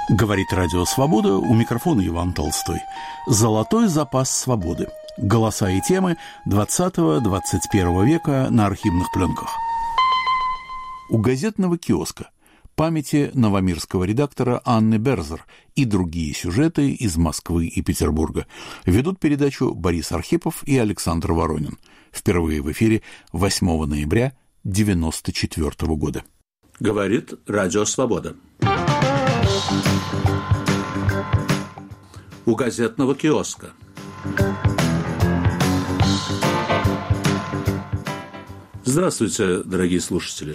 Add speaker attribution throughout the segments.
Speaker 1: Говорит Радио Свобода, у микрофона Иван Толстой. Золотой запас свободы. Голоса и темы 20-21 века на архивных пленках. У газетного киоска памяти новомирского редактора Анны Берзер и другие сюжеты из Москвы и Петербурга. Ведут передачу Борис Архипов и Александр Воронин. Впервые в эфире 8 ноября 1994 года.
Speaker 2: Говорит Радио Свобода. У газетного киоска. Здравствуйте, дорогие слушатели.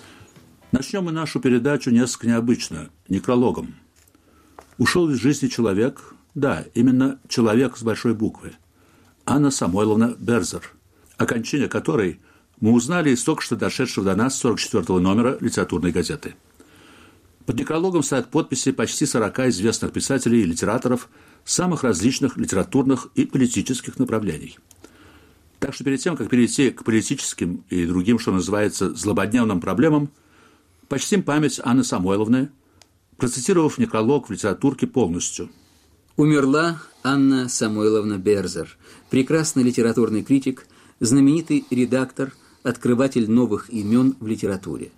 Speaker 2: Начнем мы нашу передачу несколько необычно, некрологом. Ушел из жизни человек, да, именно человек с большой буквы, Анна Самойловна Берзер, о кончине которой мы узнали из только что дошедшего до нас 44-го номера литературной газеты. Под некрологом стоят подписи почти 40 известных писателей и литераторов самых различных литературных и политических направлений. Так что перед тем, как перейти к политическим и другим, что называется, злободневным проблемам, почтим память Анны Самойловны, процитировав некролог в литературке полностью.
Speaker 3: Умерла Анна Самойловна Берзер, прекрасный литературный критик, знаменитый редактор, открыватель новых имен в литературе.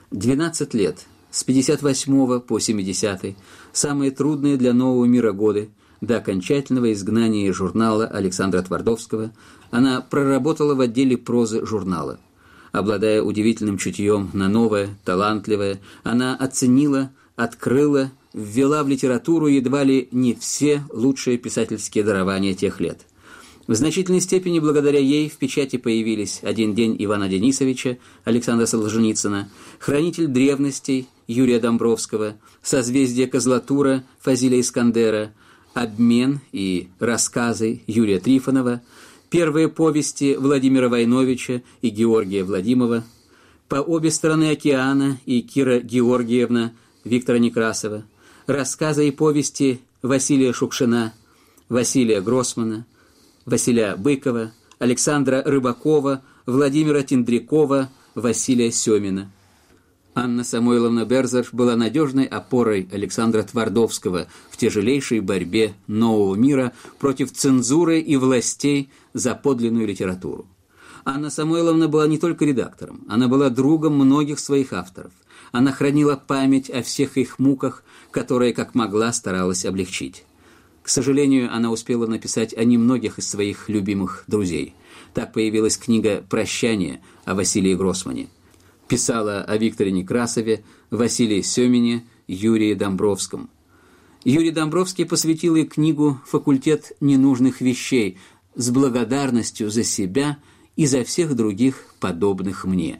Speaker 3: 12 лет, с 58 по 70, самые трудные для нового мира годы, до окончательного изгнания из журнала Александра Твардовского, она проработала в отделе прозы журнала. Обладая удивительным чутьем на новое, талантливое, она оценила, открыла, ввела в литературу едва ли не все лучшие писательские дарования тех лет. В значительной степени благодаря ей в печати появились «Один день Ивана Денисовича» Александра Солженицына, «Хранитель древностей» Юрия Домбровского, «Созвездие Козлатура» Фазиля Искандера, «Обмен» и «Рассказы» Юрия Трифонова, первые повести Владимира Войновича и Георгия Владимова, «По обе стороны океана» и Кира Георгиевна Виктора Некрасова, рассказы и повести Василия Шукшина, Василия Гроссмана, Василия Быкова, Александра Рыбакова, Владимира Тендрякова, Василия Семина. Анна Самойловна Берзер была надежной опорой Александра Твардовского в тяжелейшей борьбе нового мира против цензуры и властей за подлинную литературу. Анна Самойловна была не только редактором, она была другом многих своих авторов. Она хранила память о всех их муках, которые, как могла, старалась облегчить. К сожалению, она успела написать о немногих из своих любимых друзей. Так появилась книга «Прощание» о Василии Гроссмане. Писала о Викторе Некрасове, Василии Семине, Юрии Домбровском. Юрий Домбровский посвятил ей книгу «Факультет ненужных вещей» с благодарностью за себя и за всех других, подобных мне.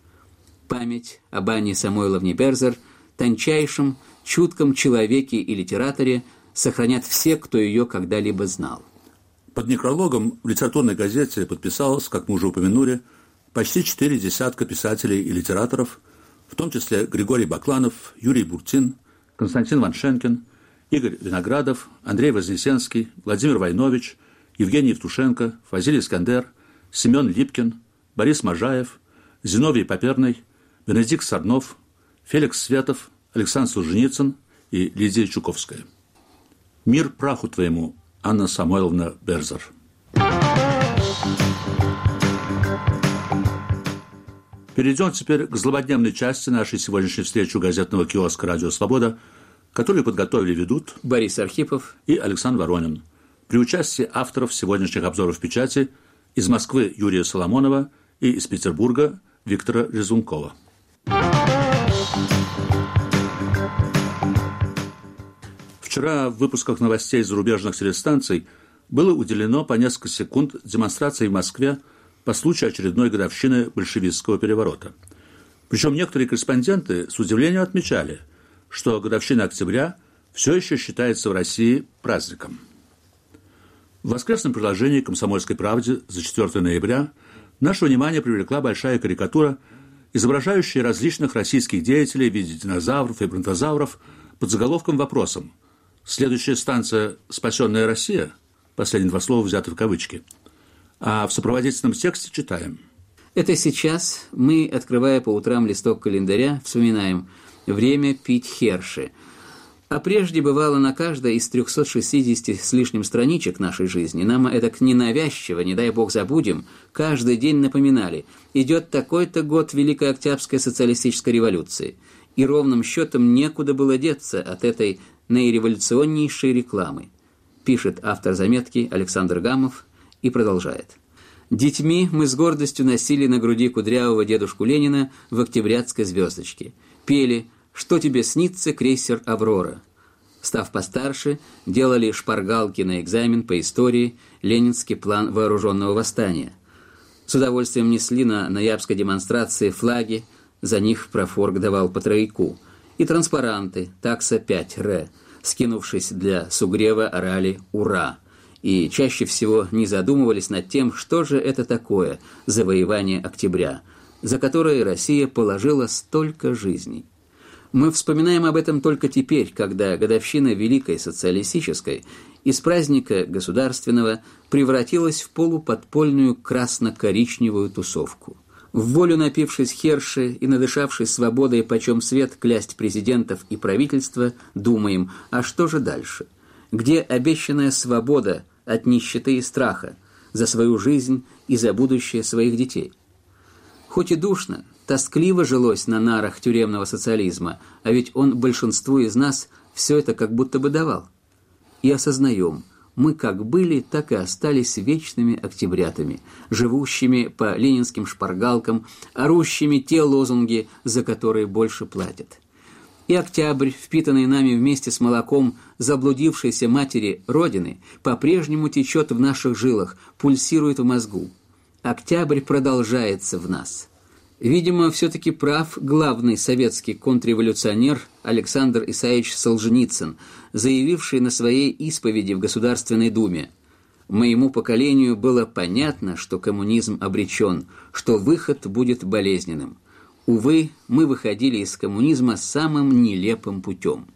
Speaker 3: Память об Анне Самойловне Берзер, тончайшем, чутком человеке и литераторе, сохранят все, кто ее когда-либо знал.
Speaker 2: Под некрологом в литературной газете подписалось, как мы уже упомянули, почти 4 десятка писателей и литераторов, в том числе Григорий Бакланов, Юрий Буртин, Константин Ваншенкин, Игорь Виноградов, Андрей Вознесенский, Владимир Войнович, Евгений Евтушенко, Фазиль Искандер, Семен Липкин, Борис Можаев, Зиновий Поперный, Бенедикт Сарнов, Феликс Светов, Александр Солженицын и Лидия Чуковская. Мир праху твоему, Анна Самойловна Берзер. Перейдем теперь к злободневной части нашей сегодняшней встречи у газетного киоска «Радио Свобода», которую подготовили и ведут
Speaker 3: Борис Архипов
Speaker 2: и Александр Воронин, при участии авторов сегодняшних обзоров печати из Москвы Юрия Соломонова и из Петербурга Виктора Резункова. Вчера в выпусках новостей зарубежных телестанций было уделено по несколько секунд демонстрации в Москве по случаю очередной годовщины большевистского переворота. Причем некоторые корреспонденты с удивлением отмечали, что годовщина октября все еще считается в России праздником. В воскресном приложении «Комсомольской правде» за 4 ноября наше внимание привлекла большая карикатура, изображающая различных российских деятелей в виде динозавров и бронтозавров под заголовком вопросом: «Следующая станция «Спасенная Россия»?» Последние два слова взяты в кавычки. А в сопроводительном тексте читаем:
Speaker 3: Это сейчас мы, открывая по утрам листок календаря, вспоминаем время пить херши. А прежде бывало на каждой из 360 с лишним страничек нашей жизни нам этак ненавязчиво, не дай бог забудем, каждый день напоминали: идет такой-то год Великой Октябрьской социалистической революции. И ровным счетом некуда было деться от этой наиреволюционнейшей рекламы, пишет автор заметки Александр Гамов и продолжает. Детьми мы с гордостью носили на груди кудрявого дедушку Ленина в октябрятской звездочке. Пели «Что тебе снится, крейсер «Аврора». Став постарше, делали шпаргалки на экзамен по истории, ленинский план вооруженного восстания. С удовольствием несли на ноябрьской демонстрации флаги, за них профорг давал по тройку, и транспаранты «Такса 5Р», скинувшись для сугрева, орали «Ура!» и чаще всего не задумывались над тем, что же это такое завоевание октября, за которое Россия положила столько жизней. Мы вспоминаем об этом только теперь, когда годовщина Великой Социалистической из праздника государственного превратилась в полуподпольную красно-коричневую тусовку. В волю напившись херши и надышавшись свободой почем свет клясть президентов и правительства, думаем, а что же дальше? Где обещанная свобода от нищеты и страха за свою жизнь и за будущее своих детей? Хоть и душно, тоскливо жилось на нарах тюремного социализма, а ведь он большинству из нас все это как будто бы давал. И осознаем, мы как были, так и остались вечными октябрятами, живущими по ленинским шпаргалкам, орущими те лозунги, за которые больше платят. И октябрь, впитанный нами вместе с молоком заблудившейся матери Родины, по-прежнему течет в наших жилах, пульсирует в мозгу. Октябрь продолжается в нас. Видимо, все-таки прав главный советский контрреволюционер Александр Исаевич Солженицын, заявивший на своей исповеди в Государственной Думе: «Моему поколению было понятно, что коммунизм обречен, что выход будет болезненным. Увы, мы выходили из коммунизма самым нелепым путем».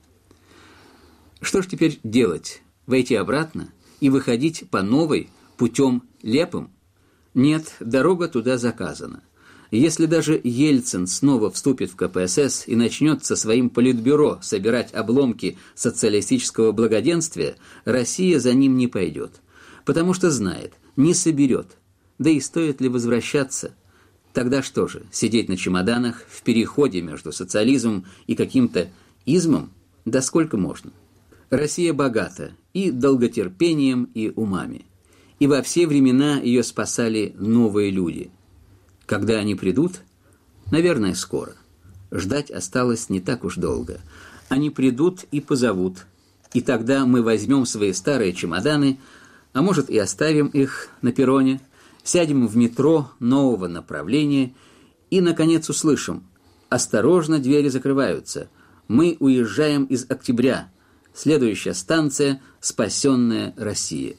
Speaker 3: Что ж теперь делать? Войти обратно и выходить по новой, путем лепым? Нет, дорога туда заказана. Если даже Ельцин снова вступит в КПСС и начнет со своим политбюро собирать обломки социалистического благоденствия, Россия за ним не пойдет, потому что знает, не соберет. Да и стоит ли возвращаться? Тогда что же, сидеть на чемоданах в переходе между социализмом и каким-то измом? Да сколько можно? Россия богата и долготерпением, и умами. И во все времена ее спасали новые люди. Когда они придут? Наверное, скоро. Ждать осталось не так уж долго. Они придут и позовут. И тогда мы возьмем свои старые чемоданы, а может и оставим их на перроне, сядем в метро нового направления и, наконец, услышим: «Осторожно, двери закрываются. Мы уезжаем из октября. Следующая станция – спасенная Россия».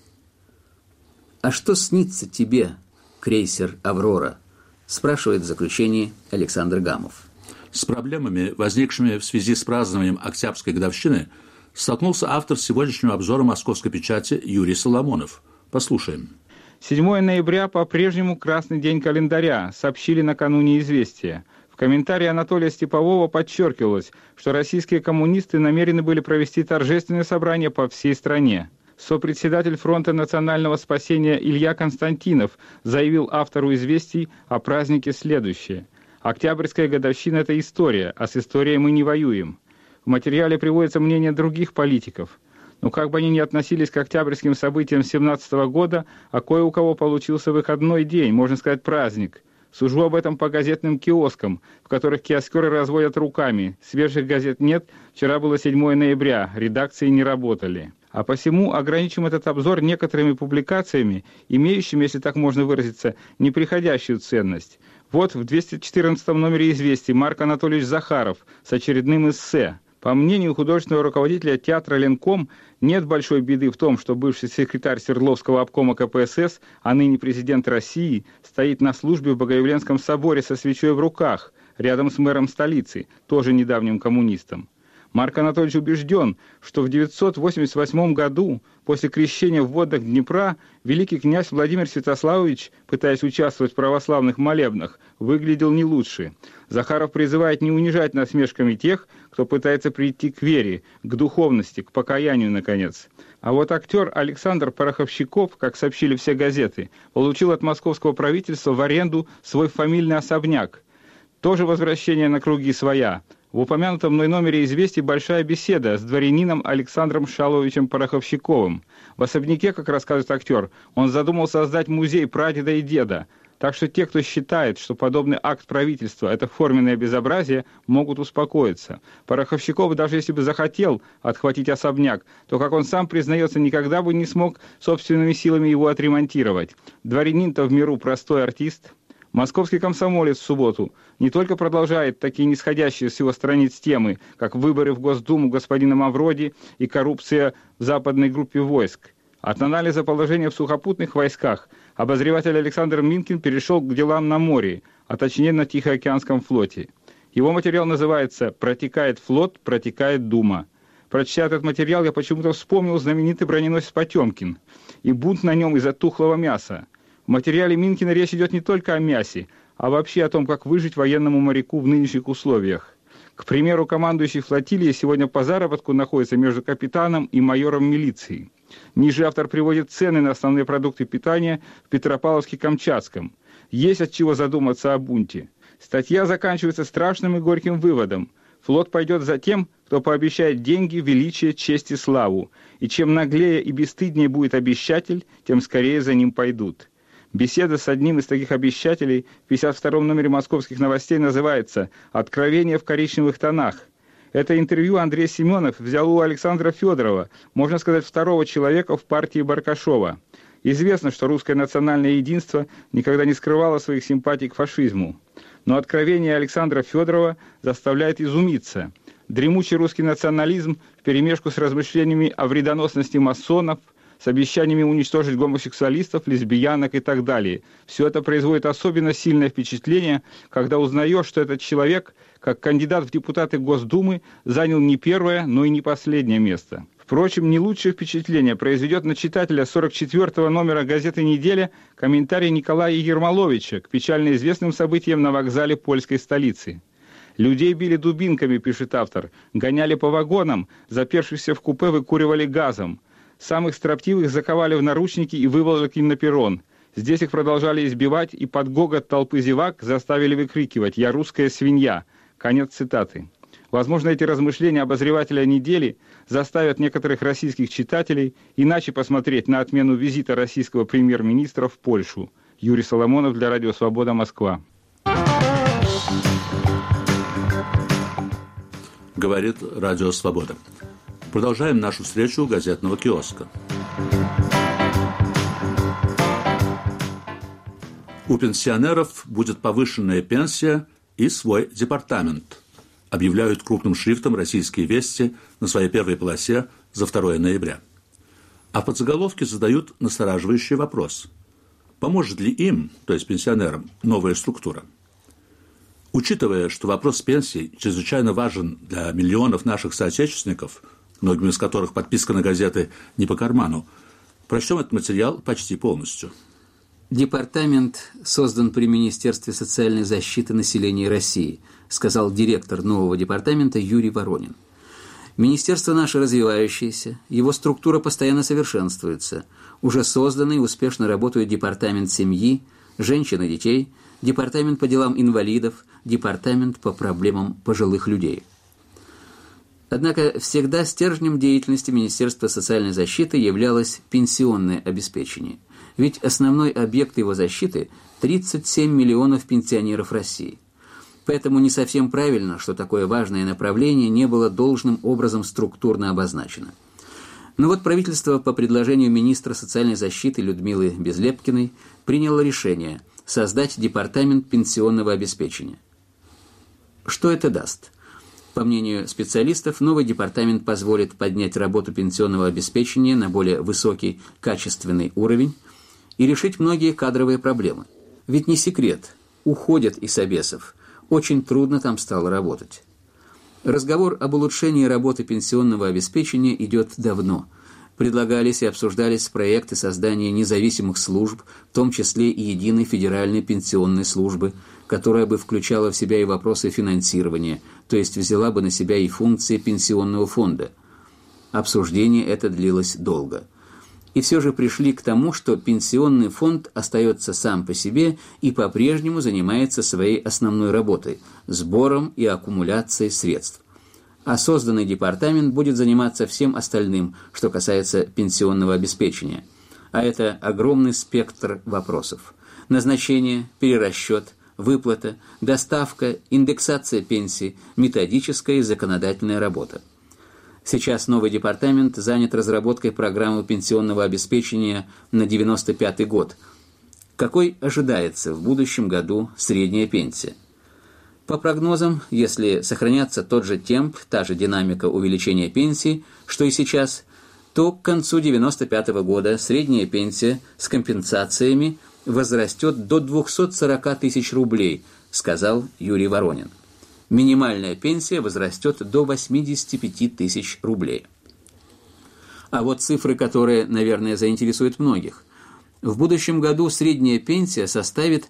Speaker 3: «А что снится тебе, крейсер «Аврора»?» спрашивает в заключении Александр Гамов.
Speaker 2: С проблемами, возникшими в связи с празднованием Октябрьской годовщины, столкнулся автор сегодняшнего обзора «Московской печати» Юрий Соломонов. Послушаем.
Speaker 4: 7 ноября по-прежнему красный день календаря, сообщили накануне «Известия». В комментарии Анатолия Степового подчеркивалось, что российские коммунисты намерены были провести торжественное собрание по всей стране. Сопредседатель Фронта национального спасения Илья Константинов заявил автору «Известий» о празднике следующее. «Октябрьская годовщина – это история, а с историей мы не воюем». В материале приводится мнение других политиков. Но как бы они ни относились к октябрьским событиям 1917 года, а кое у кого получился выходной день, можно сказать, праздник. Сужу об этом по газетным киоскам, в которых киоскеры разводят руками. Свежих газет нет, вчера было 7 ноября, редакции не работали. А посему ограничим этот обзор некоторыми публикациями, имеющими, если так можно выразиться, неприходящую ценность. Вот в 214 номере «Известий» Марк Анатольевич Захаров с очередным эссе. По мнению художественного руководителя театра «Ленком», нет большой беды в том, что бывший секретарь Свердловского обкома КПСС, а ныне президент России, стоит на службе в Богоявленском соборе со свечой в руках, рядом с мэром столицы, тоже недавним коммунистом. Марк Анатольевич убежден, что в 988 году, после крещения в водах Днепра, великий князь Владимир Святославович, пытаясь участвовать в православных молебнах, выглядел не лучше. Захаров призывает не унижать насмешками тех, кто пытается прийти к вере, к духовности, к покаянию, наконец. А вот актер Александр Пороховщиков, как сообщили все газеты, получил от московского правительства в аренду свой фамильный особняк. Тоже возвращение на круги своя. В упомянутом мной номере «Известий» большая беседа с дворянином Александром Шаловичем Пороховщиковым. В особняке, как рассказывает актер, он задумал создать музей прадеда и деда. Так что те, кто считает, что подобный акт правительства – это форменное безобразие, могут успокоиться. Пороховщиков, даже если бы захотел отхватить особняк, то, как он сам признается, никогда бы не смог собственными силами его отремонтировать. Дворянин-то в миру простой артист. Московский комсомолец в субботу не только продолжает такие нисходящие с его страниц темы, как выборы в Госдуму господина Мавроди и коррупция в западной группе войск. От анализа положения в сухопутных войсках обозреватель Александр Минкин перешел к делам на море, а точнее на Тихоокеанском флоте. Его материал называется «Протекает флот, протекает Дума». Прочтя этот материал, я почему-то вспомнил знаменитый броненосец «Потемкин» и бунт на нем из-за тухлого мяса. В материале Минкина речь идет не только о мясе, а вообще о том, как выжить военному моряку в нынешних условиях. К примеру, командующий флотилией сегодня по заработку находится между капитаном и майором милиции. Ниже автор приводит цены на основные продукты питания в Петропавловске-Камчатском. Есть от чего задуматься о бунте. Статья заканчивается страшным и горьким выводом. Флот пойдет за тем, кто пообещает деньги, величие, честь и славу. И чем наглее и бесстыднее будет обещатель, тем скорее за ним пойдут. Беседа с одним из таких обещателей в 52-м номере «Московских новостей» называется «Откровение в коричневых тонах». Это интервью Андрей Семенов взял у Александра Федорова, можно сказать, второго человека в партии Баркашова. Известно, что русское национальное единство никогда не скрывало своих симпатий к фашизму. Но откровение Александра Федорова заставляет изумиться. Дремучий русский национализм вперемешку с размышлениями о вредоносности масонов, с обещаниями уничтожить гомосексуалистов, лесбиянок и так далее. Все это производит особенно сильное впечатление, когда узнаешь, что этот человек, как кандидат в депутаты Госдумы, занял не первое, но и не последнее место. Впрочем, не лучшее впечатление произведет на читателя 44-го номера газеты «Неделя» комментарий Николая Ермоловича к печально известным событиям на вокзале польской столицы. «Людей били дубинками», пишет автор, «гоняли по вагонам, запершихся в купе выкуривали газом. Самых строптивых заковали в наручники и выволокли на перрон. Здесь их продолжали избивать и под гогот толпы зевак заставили выкрикивать «Я русская свинья». Конец цитаты. Возможно, эти размышления обозревателя недели заставят некоторых российских читателей иначе посмотреть на отмену визита российского премьер-министра в Польшу. Юрий Соломонов для Радио Свобода, Москва.
Speaker 2: Говорит Радио Свобода. Продолжаем нашу встречу у газетного киоска. У пенсионеров будет повышенная пенсия и свой департамент, объявляют крупным шрифтом российские вести на своей первой полосе за 2 ноября. А в подзаголовке задают настораживающий вопрос. Поможет ли им, то есть пенсионерам, новая структура? Учитывая, что вопрос пенсий чрезвычайно важен для миллионов наших соотечественников, многим из которых подписка на газеты не по карману, прочтем этот материал почти полностью.
Speaker 3: Департамент создан при Министерстве социальной защиты населения России, сказал директор нового департамента Юрий Воронин. Министерство наше развивающееся, его структура постоянно совершенствуется. Уже созданы и успешно работают департамент семьи, женщин и детей, департамент по делам инвалидов, департамент по проблемам пожилых людей. Однако всегда стержнем деятельности Министерства социальной защиты являлось пенсионное обеспечение. Ведь основной объект его защиты – 37 миллионов пенсионеров России. Поэтому не совсем правильно, что такое важное направление не было должным образом структурно обозначено. Но вот правительство по предложению министра социальной защиты Людмилы Безлепкиной приняло решение создать департамент пенсионного обеспечения. Что это даст? По мнению специалистов, новый департамент позволит поднять работу пенсионного обеспечения на более высокий качественный уровень и решить многие кадровые проблемы. Ведь не секрет, уходят из обесов, очень трудно там стало работать. Разговор об улучшении работы пенсионного обеспечения идет давно. Предлагались и обсуждались проекты создания независимых служб, в том числе и единой федеральной пенсионной службы, которая бы включала в себя и вопросы финансирования, то есть взяла бы на себя и функции пенсионного фонда. Обсуждение это длилось долго. И все же пришли к тому, что пенсионный фонд остается сам по себе и по-прежнему занимается своей основной работой – сбором и аккумуляцией средств. А созданный департамент будет заниматься всем остальным, что касается пенсионного обеспечения. А это огромный спектр вопросов. Назначение, перерасчет, выплата, доставка, индексация пенсий, методическая и законодательная работа. Сейчас новый департамент занят разработкой программы пенсионного обеспечения на 1995 год. Какой ожидается в будущем году средняя пенсия? По прогнозам, если сохранятся тот же темп, та же динамика увеличения пенсий, что и сейчас, то к концу 1995 года средняя пенсия с компенсациями возрастет до 240 тысяч рублей, сказал Юрий Воронин. Минимальная пенсия возрастет до 85 тысяч рублей. А вот цифры, которые, наверное, заинтересуют многих. В будущем году средняя пенсия составит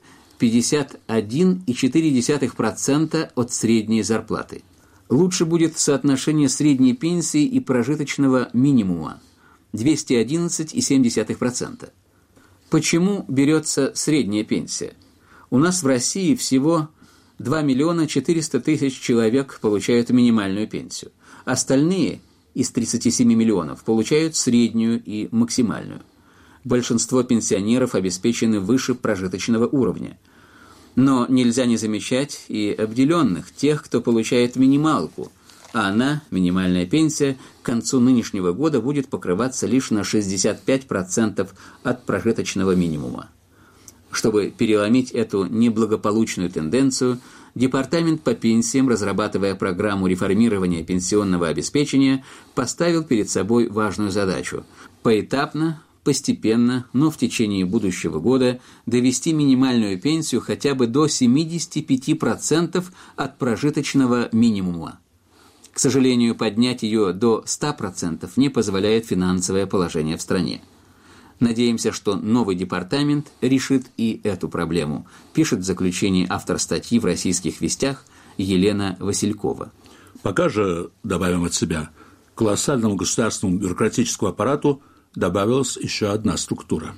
Speaker 3: 51,4% от средней зарплаты. Лучше будет соотношение средней пенсии и прожиточного минимума – 211,7%. Почему берется средняя пенсия? У нас в России всего 2 миллиона 400 тысяч человек получают минимальную пенсию. Остальные из 37 миллионов получают среднюю и максимальную. Большинство пенсионеров обеспечены выше прожиточного уровня. Но нельзя не замечать и обделенных, тех, кто получает минималку, а она, минимальная пенсия, к концу нынешнего года будет покрываться лишь на 65% от прожиточного минимума. Чтобы переломить эту неблагополучную тенденцию, Департамент по пенсиям, разрабатывая программу реформирования пенсионного обеспечения, поставил перед собой важную задачу – поэтапно, постепенно, но в течение будущего года довести минимальную пенсию хотя бы до 75% от прожиточного минимума. К сожалению, поднять ее до 100% не позволяет финансовое положение в стране. Надеемся, что новый департамент решит и эту проблему, пишет в заключении автор статьи в «Российских вестях» Елена Василькова.
Speaker 2: Пока же, добавим от себя, к колоссальному государственному бюрократическому аппарату добавилась еще одна структура.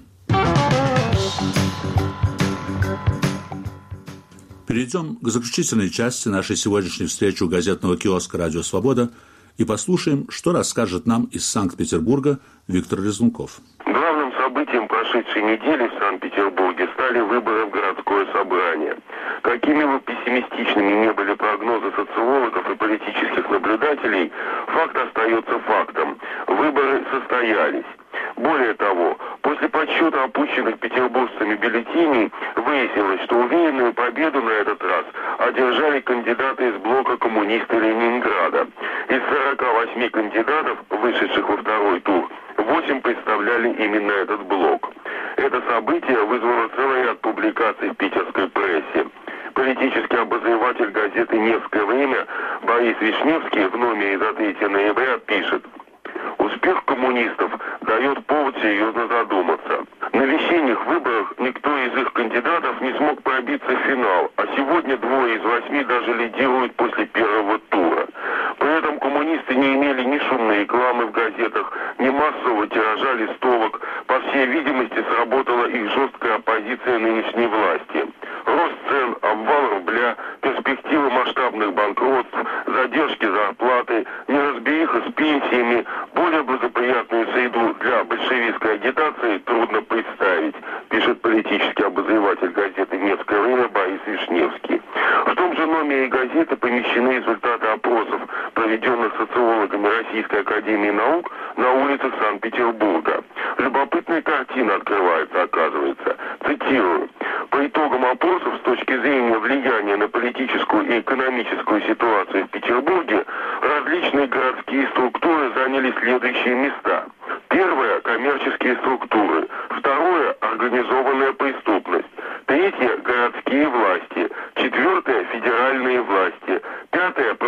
Speaker 2: Перейдем к заключительной части нашей сегодняшней встречи у газетного киоска «Радио Свобода» и послушаем, что расскажет нам из Санкт-Петербурга Виктор Резунков.
Speaker 5: Главным событием прошедшей недели в Санкт-Петербурге стали выборы в городское собрание. Какими бы пессимистичными ни были прогнозы социологов и политических наблюдателей, факт остается фактом. Выборы состоялись. Более того, после подсчета опущенных петербуржцами бюллетеней выяснилось, что уверенную победу на этот раз одержали кандидаты из блока коммунисты Ленинграда. Из 48 кандидатов, вышедших во второй тур, 8 представляли именно этот блок. Это событие вызвало целый ряд публикаций в питерской прессе. Политический обозреватель газеты «Невское время» Борис Вишневский в номере за 3 ноября пишет: «Успех коммунистов дает повод серьезно задуматься. На весенних выборах никто из их кандидатов не смог пробиться в финал, а сегодня 2 из 8 даже лидируют после первого тура. При этом коммунисты не имели ни шумной рекламы в газетах, ни массового тиража листовок. По всей видимости, сработала их жесткая оппозиция нынешней власти. Рост цен, обвал рубля, перспективы масштабных банкротств, задержки зарплаты, неразбериха с пенсиями, более благоприятную среду для большевистской агитации трудно представить», пишет политический обозреватель газеты «Невское время» Борис Вишневский. В том же номере газеты помещены результаты опросов, проведенных социологами Российской академии наук на улицах Санкт-Петербурга. Любопытная картина открывается, оказывается. Цитирую: «По итогам опросов, с точки зрения влияния на политическую и экономическую ситуацию в Петербурге, различные городские структуры заняли следующие места. Первое – коммерческие структуры. Второе – организованная преступность. Третье – городские власти. Четвертое – федеральные власти. Пятое – правоохранительные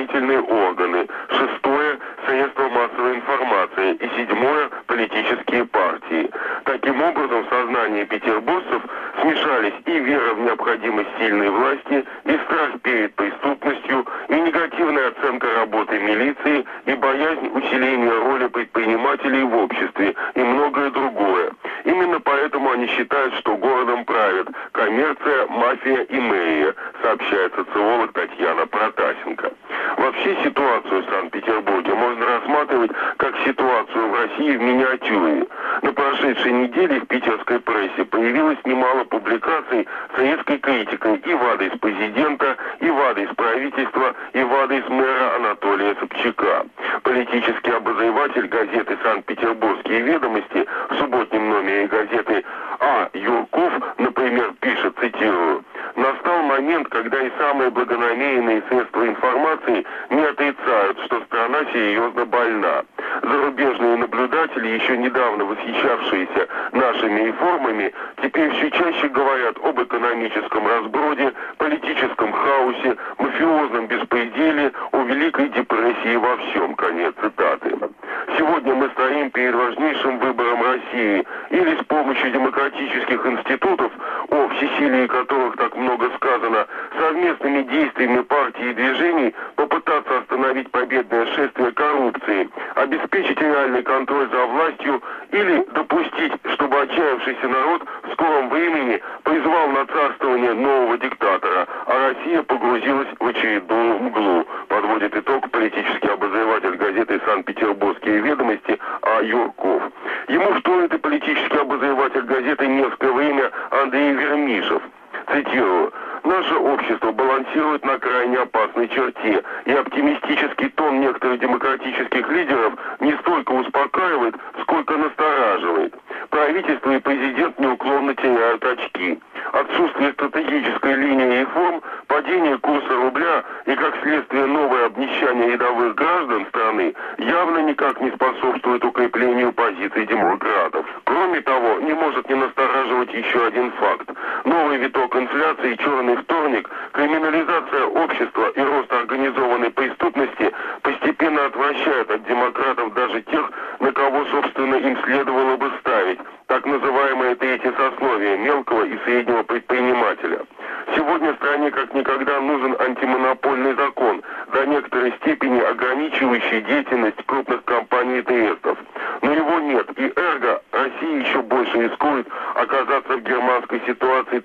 Speaker 5: правоохранительные органы. 6. Средства массовой информации. И 7. Политические партии. Таким образом, в сознании петербуржцев смешались и вера в необходимость сильной власти, и страх перед преступностью, и негативная оценка работы милиции, и боязнь усиления роли предпринимателей в обществе, и многое другое. Именно поэтому они считают, что городом правят коммерция, мафия и мэрия, сообщает социолог Татьяна Протасенко. Вообще ситуацию в Санкт-Петербурге можно рассматривать как ситуацию в России в миниатюре. На прошедшей неделе в питерской прессе появилось немало публикаций с резкой критикой и в адрес президента, и в адрес правительства, и в адрес мэра Анатолия Собчака. Политический обозреватель газеты «Санкт-Петербургские ведомости» в субботнем номере газеты А. Юрков, например, пишет, цитирую: «Настал момент, когда и самые благонамеренные средства информации не отрицают, что страна серьезно больна. Зарубежные наблюдатели, еще недавно восхищавшиеся нашими реформами, теперь все чаще говорят об экономическом разброде, политическом хаосе, мафиозном беспределе, о Великой депрессии во всем». Конец цитаты. Сегодня мы стоим перед важнейшим выбором России: или с помощью демократических институтов, о всесилии которых так много сказано, совместными действиями партий и движений попытаться остановить победное шествие коррупции, обеспечить реальный контроль за властью, или допустить, чтобы отчаявшийся народ в скором времени призвал на царствование нового диктатора, а Россия погрузилась в очередную мглу, подводит итог политический обозреватель газеты «Санкт-Петербургские ведомости» А. Юрков. Ему вторит и политический обозреватель газеты «Невское время» Андрей Вермишев. Цитирую: «Наше общество балансирует на крайне опасной черте, и оптимистический тон некоторых демократических лидеров не столько успокаивает, сколько настораживает. Правительство и президент неуклонно теряют очки. Отсутствие стратегической линии реформ, падение курса рубля и, как следствие, новое обнищание рядовых граждан страны явно никак не способствует укреплению позиций демократов. Кроме того, не может не настораживать еще один факт. Новый виток инфляции, черный вторник, криминализация общества и рост организованной преступности постепенно отвращают от демократов даже тех, на кого, собственно, им следовало бы ставить, так называемое третье сословие мелкого и среднего предпринимателя. Сегодня стране как никогда нужен антимонопольный закон, до некоторой степени ограничивающий деятельность крупных компаний и трестов. Но его нет, и эрго Россия еще больше рискует оказаться в германской ситуации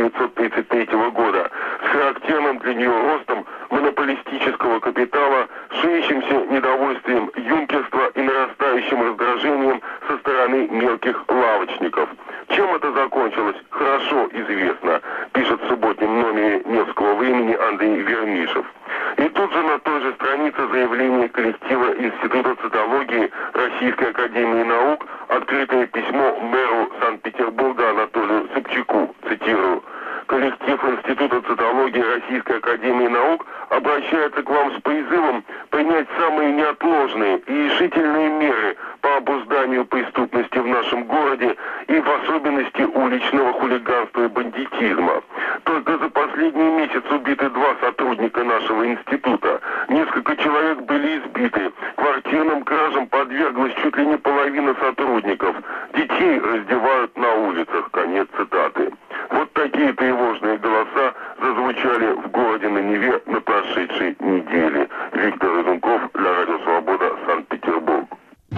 Speaker 5: 1933 года с характерным для нее ростом монополистического капитала, ширящимся недовольствием юнкерства и нарастающим раздражением со стороны мелких лавочников. Чем это закончилось, хорошо известно, пишет в субботнем номере «Невского времени» Андрей Вермишев. И тут же на той же странице заявление коллектива Института цитологии Российской академии наук, открытое письмо мэру Санкт-Петербурга Анатолию Собчаку, цитирую: «Коллектив Института цитологии Российской академии наук обращается к вам с призывом принять самые неотложные и решительные меры по обузданию преступности в нашем городе и в особенности уличного хулиганства и бандитизма. Только за последний месяц убиты 2 сотрудника нашего института. Несколько человек были избиты. Квартирным кражам подверглась чуть ли не половина сотрудников. Детей раздевают на улицах». Конец цитаты. Вот такие тревожные голоса зазвучали в городе на Неве на прошедшей неделе. Виктор Разумков для Радио Свобода, Санкт-Петербург.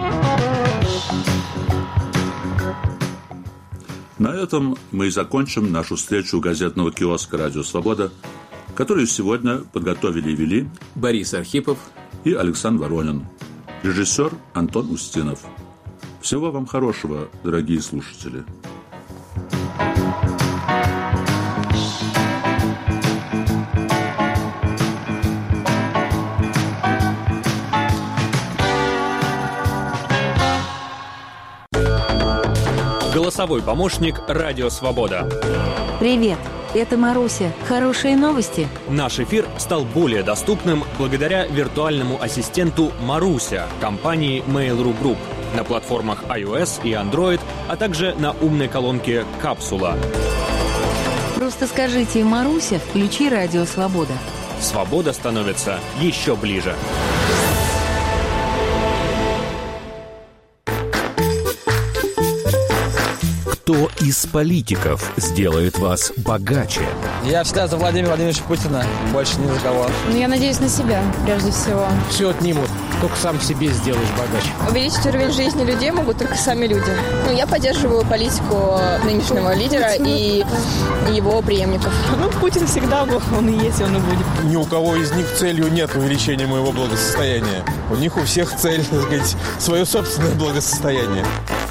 Speaker 2: На этом мы и закончим нашу встречу у газетного киоска «Радио Свобода», которую сегодня подготовили и вели
Speaker 3: Борис Архипов
Speaker 2: и Александр Воронин, режиссер Антон Устинов. Всего вам хорошего, дорогие слушатели.
Speaker 6: Голосовой помощник «Радио Свобода».
Speaker 7: Привет, это Маруся. Хорошие новости?
Speaker 6: Наш эфир стал более доступным благодаря виртуальному ассистенту «Маруся» компании Mail.ru Group на платформах iOS и Android, а также на умной колонке «Капсула».
Speaker 7: Просто скажите: «Маруся, включи Радио Свобода».
Speaker 6: Свобода становится еще ближе.
Speaker 8: Кто из политиков сделает вас богаче?
Speaker 9: Я всегда за Владимира Владимировича Путина, больше ни за кого.
Speaker 10: Я надеюсь на себя, прежде всего.
Speaker 11: Все отнимут, только сам себе сделаешь богаче.
Speaker 10: Увеличить уровень жизни людей могут только сами люди. Я поддерживаю политику нынешнего лидера и его преемников.
Speaker 12: Путин всегда был, он и есть, он и будет.
Speaker 13: Ни у кого из них целью нет увеличения моего благосостояния. У них у всех цель, так сказать, свое собственное благосостояние.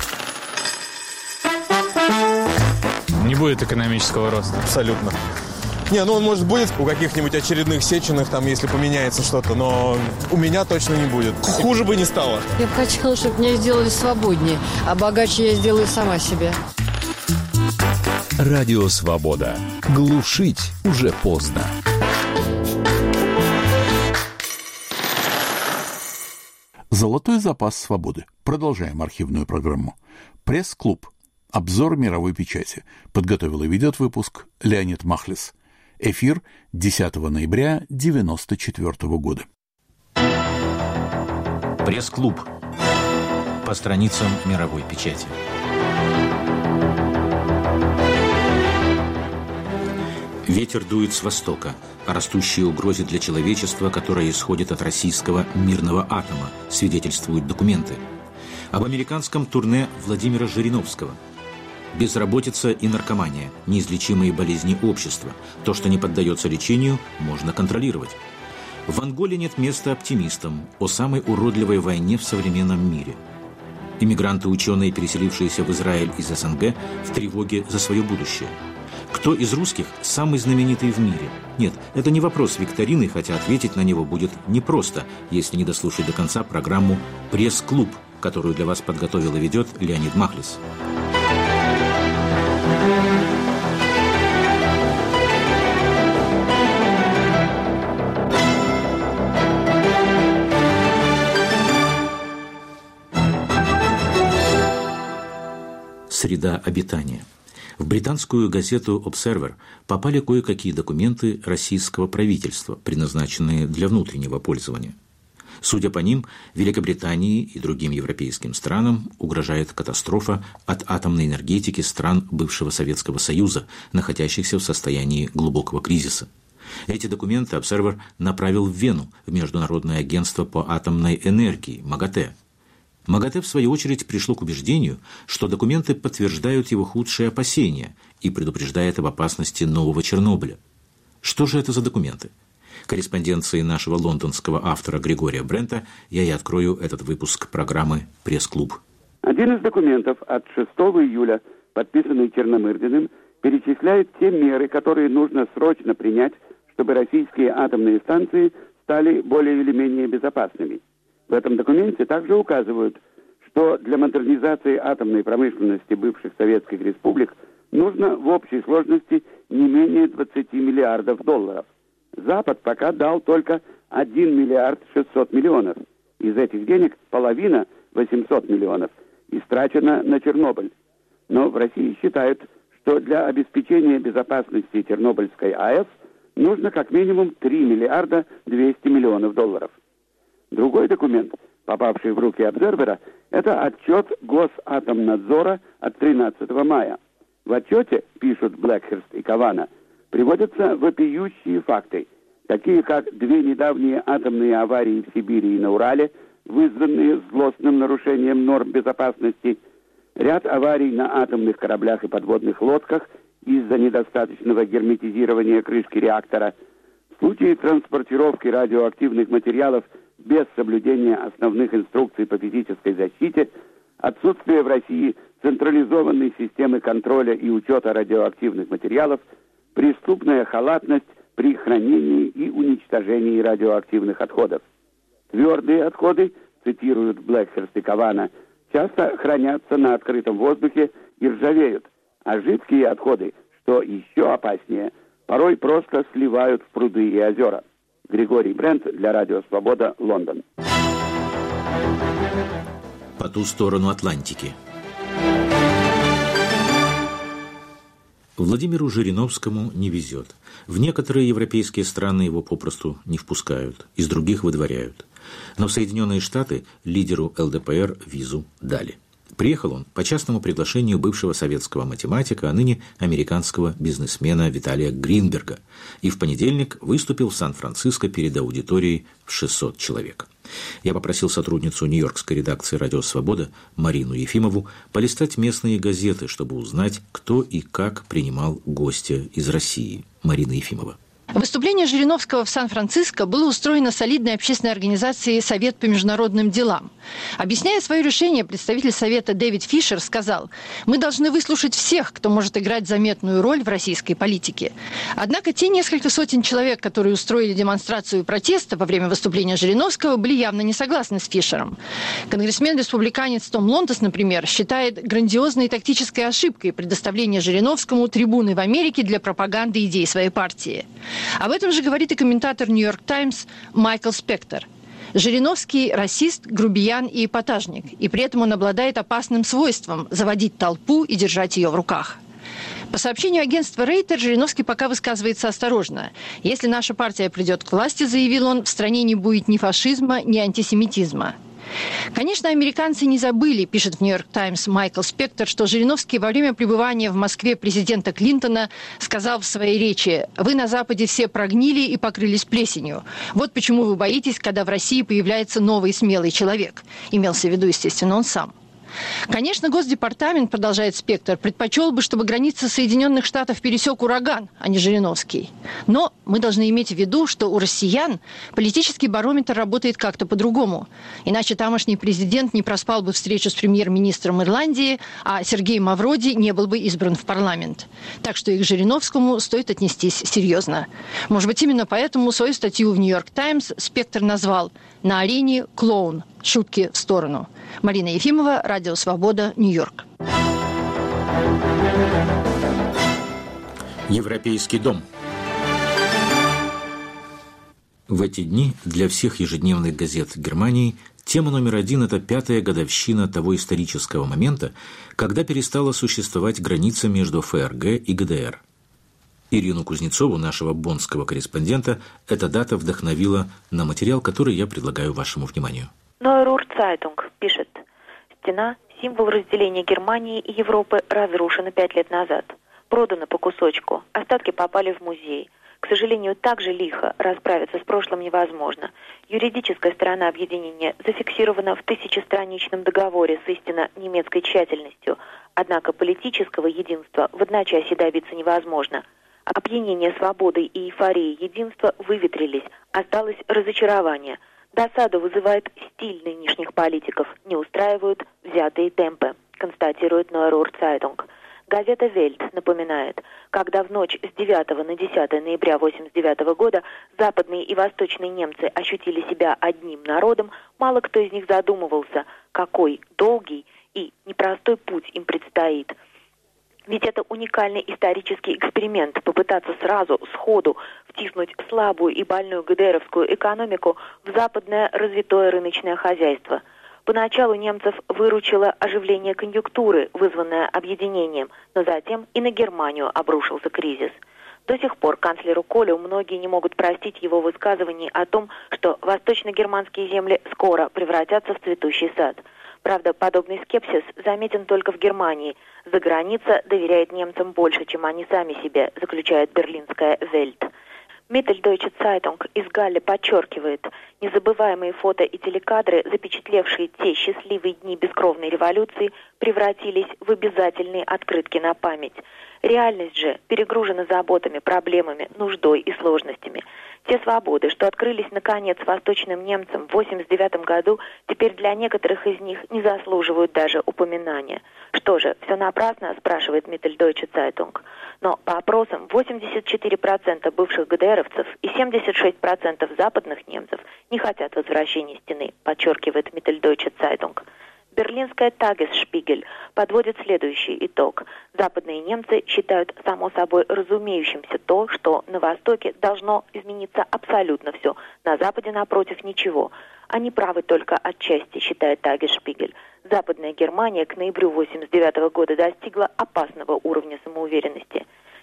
Speaker 4: Не будет экономического роста.
Speaker 13: Абсолютно. Он, может, будет у каких-нибудь очередных Сеченых, там, если поменяется что-то, но у меня точно не будет. Хуже бы не стало.
Speaker 14: Я бы хотела, чтобы меня сделали свободнее, а богаче я сделаю сама себе.
Speaker 8: Радио «Свобода». Глушить уже поздно.
Speaker 1: Золотой запас свободы. Продолжаем архивную программу. Пресс-клуб. Обзор мировой печати. Подготовил и ведет выпуск Леонид Махлис. Эфир 10 ноября 1994 года.
Speaker 15: Пресс-клуб. По страницам мировой печати. Ветер дует с востока о растущей угрозе для человечества, которая исходит от российского мирного атома, свидетельствуют документы. Об американском турне Владимира Жириновского. Безработица и наркомания – неизлечимые болезни общества. То, что не поддается лечению, можно контролировать. В Анголе нет места оптимистам о самой уродливой войне в современном мире. Иммигранты-ученые, переселившиеся в Израиль из СНГ, в тревоге за свое будущее. Кто из русских самый знаменитый в мире? Нет, это не вопрос викторины, хотя ответить на него будет непросто, если не дослушать до конца программу «Пресс-клуб», которую для вас подготовил и ведет Леонид Махлис. Среда обитания. В британскую газету «Observer» попали кое-какие документы российского правительства, предназначенные для внутреннего пользования. Судя по ним, Великобритании и другим европейским странам угрожает катастрофа от атомной энергетики стран бывшего Советского Союза, находящихся в состоянии глубокого кризиса. Эти документы «Observer» направил в Вену, в Международное агентство по атомной энергии МАГАТЭ. МАГАТЭ, в свою очередь, пришло к убеждению, что документы подтверждают его худшие опасения и предупреждает об опасности нового Чернобыля. Что же это за документы? Корреспонденции нашего лондонского автора Григория Брента я и открою этот выпуск программы «Пресс-клуб».
Speaker 16: Один из документов от 6 июля, подписанный Черномырдиным, перечисляет те меры, которые нужно срочно принять, чтобы российские атомные станции стали более или менее безопасными. В этом документе также указывают, что для модернизации атомной промышленности бывших советских республик нужно в общей сложности не менее 20 миллиардов долларов. Запад пока дал только 1 миллиард 600 миллионов. Из этих денег половина, 800 миллионов, истрачена на Чернобыль. Но в России считают, что для обеспечения безопасности Чернобыльской АЭС нужно как минимум 3 миллиарда 200 миллионов долларов. Другой документ, попавший в руки «Обзервера», это отчет Госатомнадзора от 13 мая. В отчете, пишут Блэкхерст и Кавана, приводятся вопиющие факты, такие как 2 недавние атомные аварии в Сибири и на Урале, вызванные злостным нарушением норм безопасности, ряд аварий на атомных кораблях и подводных лодках из-за недостаточного герметизирования крышки реактора, случаи транспортировки радиоактивных материалов без соблюдения основных инструкций по физической защите, отсутствие в России централизованной системы контроля и учета радиоактивных материалов, преступная халатность при хранении и уничтожении радиоактивных отходов. Твердые отходы, цитируют Блэкхерст и Кавана, часто хранятся на открытом воздухе и ржавеют, а жидкие отходы, что еще опаснее, порой просто сливают в пруды и озера. Григорий Брент для Радио Свобода, Лондон.
Speaker 15: По ту сторону Атлантики. Владимиру Жириновскому не везет. В некоторые европейские страны его попросту не впускают, из других выдворяют. Но в Соединенные Штаты лидеру ЛДПР визу дали. Приехал он по частному приглашению бывшего советского математика, а ныне американского бизнесмена Виталия Гринберга, и в понедельник выступил в Сан-Франциско перед аудиторией в 600 человек. Я попросил сотрудницу нью-йоркской редакции «Радио Свобода» Марину Ефимову полистать местные газеты, чтобы узнать, кто и как принимал гостя из России. Марина Ефимова.
Speaker 17: Выступление Жириновского в Сан-Франциско было устроено солидной общественной организацией «Совет по международным делам». Объясняя свое решение, представитель Совета Дэвид Фишер сказал: «Мы должны выслушать всех, кто может играть заметную роль в российской политике». Однако те несколько сотен человек, которые устроили демонстрацию протеста во время выступления Жириновского, были явно не согласны с Фишером. Конгрессмен-республиканец Том Лонтес, например, считает грандиозной тактической ошибкой предоставление Жириновскому трибуны в Америке для пропаганды идей своей партии. Об этом же говорит и комментатор «Нью-Йорк Таймс» Майкл Спектор. Жириновский – расист, грубиян и эпатажник, и при этом он обладает опасным свойством – заводить толпу и держать ее в руках. По сообщению агентства Рейтер, Жириновский пока высказывается осторожно. «Если наша партия придет к власти, – заявил он, – в стране не будет ни фашизма, ни антисемитизма». Конечно, американцы не забыли, пишет в «Нью-Йорк Таймс» Майкл Спектор, что Жириновский во время пребывания в Москве президента Клинтона сказал в своей речи: «Вы на Западе все прогнили и покрылись плесенью. Вот почему вы боитесь, когда в России появляется новый смелый человек». Имелся в виду, естественно, он сам. Конечно, Госдепартамент, продолжает Спектор, предпочел бы, чтобы границы Соединенных Штатов пересек ураган, а не Жириновский. Но мы должны иметь в виду, что у россиян политический барометр работает как-то по-другому. Иначе тамошний президент не проспал бы встречу с премьер-министром Ирландии, а Сергей Мавроди не был бы избран в парламент. Так что и к Жириновскому стоит отнестись серьезно. Может быть, именно поэтому свою статью в «Нью-Йорк Таймс» Спектор назвал «На арене клоун. Шутки в сторону». Марина Ефимова, Радио Свобода, Нью-Йорк.
Speaker 15: Европейский дом. В эти дни для всех ежедневных газет Германии тема номер один – это 5-я годовщина того исторического момента, когда перестала существовать граница между ФРГ и ГДР. Ирину Кузнецову, нашего боннского корреспондента, эта дата вдохновила на материал, который я предлагаю вашему вниманию.
Speaker 18: Neue Ruhr Zeitung пишет: «Стена, символ разделения Германии и Европы, разрушена 5 лет назад. Продана по кусочку, остатки попали в музей. К сожалению, так же лихо расправиться с прошлым невозможно. Юридическая сторона объединения зафиксирована в 1000-страничном договоре с истинно немецкой тщательностью. Однако политического единства в одночасье добиться невозможно. Опьянение свободой и эйфории единства выветрились, осталось разочарование. Досаду вызывает стиль нынешних политиков, не устраивают взятые темпы», констатирует Neue Ruhr Zeitung. Газета «Вельт» напоминает, когда в ночь с 9 на 10 ноября 1989 года западные и восточные немцы ощутили себя одним народом, мало кто из них задумывался, какой долгий и непростой путь им предстоит. Ведь это уникальный исторический эксперимент – попытаться сразу, сходу, втиснуть слабую и больную ГДРовскую экономику в западное развитое рыночное хозяйство. Поначалу немцев выручило оживление конъюнктуры, вызванное объединением, но затем и на Германию обрушился кризис. До сих пор канцлеру Колю многие не могут простить его высказываний о том, что восточно-германские земли скоро превратятся в цветущий сад. Правда, подобный скепсис заметен только в Германии. За граница доверяет немцам больше, чем они сами себе, заключает берлинская «Вельт». Mitteldeutsche Zeitung из Галле подчеркивает, незабываемые фото и телекадры, запечатлевшие те счастливые дни бескровной революции, превратились в обязательные открытки на память. Реальность же перегружена заботами, проблемами, нуждой и сложностями. Те свободы, что открылись наконец восточным немцам в 1989 году, теперь для некоторых из них не заслуживают даже упоминания. Что же, все напрасно, спрашивает Mitteldeutsche Zeitung. Но по опросам 84% бывших ГДРовцев и 76% западных немцев не хотят возвращения стены, подчеркивает Mitteldeutsche Zeitung. Берлинская Tagesspiegel подводит следующий итог. Западные немцы считают само собой разумеющимся то, что на Востоке должно измениться абсолютно все, на Западе, напротив, ничего. Они правы только отчасти, считает Tagesspiegel. Западная Германия к ноябрю 1989 года достигла опасного уровня самоуверенности.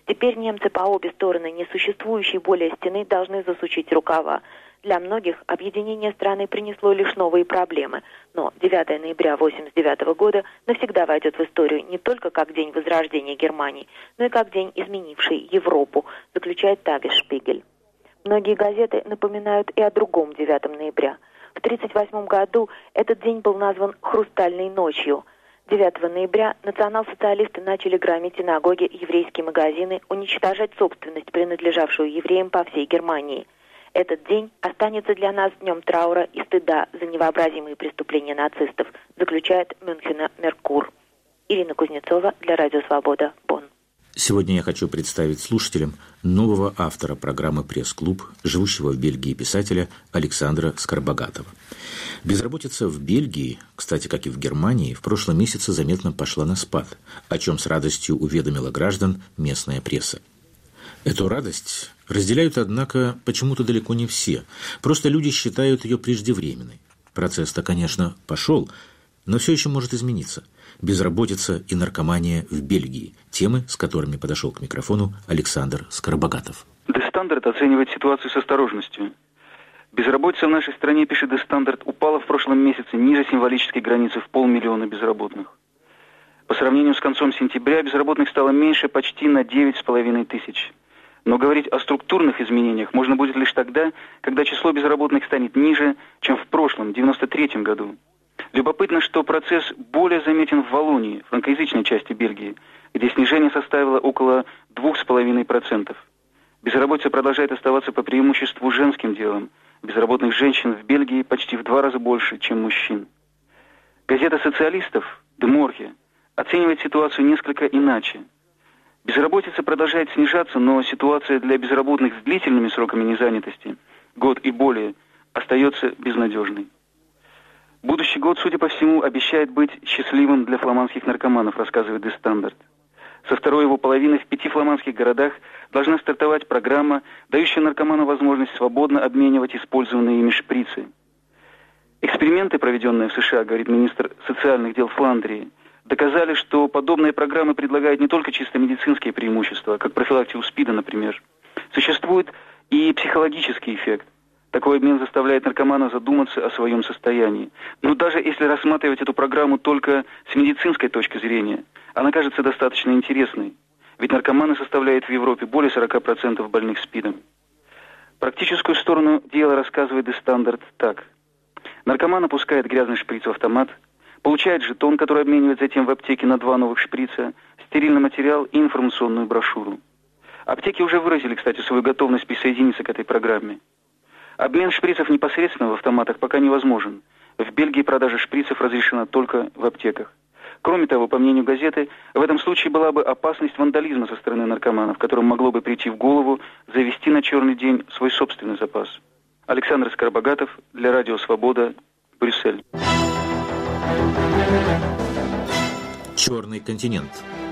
Speaker 18: Теперь немцы по обе стороны несуществующей более стены должны засучить рукава. Для многих объединение страны принесло лишь новые проблемы. Но 9 ноября 1989 года навсегда войдет в историю не только как день возрождения Германии, но и как день, изменивший Европу, заключает Тагес-Шпигель. Многие газеты напоминают и о другом 9 ноября. В 1938 году этот день был назван «Хрустальной ночью». 9 ноября национал-социалисты начали громить синагоги, еврейские магазины, уничтожать собственность, принадлежавшую евреям по всей Германии. Этот день останется для нас днем траура и стыда за невообразимые преступления нацистов, заключает Мюнхена Меркур. Ирина Кузнецова для Радио Свобода, Бонн.
Speaker 15: Сегодня я хочу представить слушателям нового автора программы «Пресс-клуб», живущего в Бельгии писателя Александра Скоробогатова. Безработица в Бельгии, кстати, как и в Германии, в прошлом месяце заметно пошла на спад, о чем с радостью уведомила граждан местная пресса. Эту радость разделяют, однако, почему-то далеко не все. Просто люди считают ее преждевременной. Процесс-то, конечно, пошел, но все еще может измениться. Безработица и наркомания в Бельгии. Темы, с которыми подошел к микрофону Александр Скоробогатов.
Speaker 19: Де Стандарт оценивает ситуацию с осторожностью. Безработица в нашей стране, пишет Де Стандарт, упала в прошлом месяце ниже символической границы в 500 000 безработных. По сравнению с концом сентября безработных стало меньше почти на 9,5 тысяч. Но говорить о структурных изменениях можно будет лишь тогда, когда число безработных станет ниже, чем в прошлом, 1993 году. Любопытно, что процесс более заметен в Валлонии, франкоязычной части Бельгии, где снижение составило около 2,5%. Безработица продолжает оставаться по преимуществу женским делом. Безработных женщин в Бельгии почти в 2 раза больше, чем мужчин. Газета социалистов «Де Морге» оценивает ситуацию несколько иначе. Безработица продолжает снижаться, но ситуация для безработных с длительными сроками незанятости, год и более, остается безнадежной. Будущий год, судя по всему, обещает быть счастливым для фламандских наркоманов, рассказывает Де Стандарт. Со второй его половины в 5 фламандских городах должна стартовать программа, дающая наркоманам возможность свободно обменивать использованные ими шприцы. Эксперименты, проведенные в США, говорит министр социальных дел Фландрии, доказали, что подобные программы предлагают не только чисто медицинские преимущества, как профилактику СПИДа, например. Существует и психологический эффект. Такой обмен заставляет наркомана задуматься о своем состоянии. Но даже если рассматривать эту программу только с медицинской точки зрения, она кажется достаточно интересной. Ведь наркоманы составляют в Европе более 40% больных СПИДом. Практическую сторону дела рассказывает Де Стандарт так. Наркоман опускает грязный шприц в автомат, получает жетон, который обменивает затем в аптеке на 2 новых шприца, стерильный материал и информационную брошюру. Аптеки уже выразили, кстати, свою готовность присоединиться к этой программе. Обмен шприцев непосредственно в автоматах пока невозможен. В Бельгии продажа шприцев разрешена только в аптеках. Кроме того, по мнению газеты, в этом случае была бы опасность вандализма со стороны наркоманов, которым могло бы прийти в голову завести на черный день свой собственный запас. Александр Скоробогатов для Радио Свобода, Брюссель.
Speaker 15: Черный континент.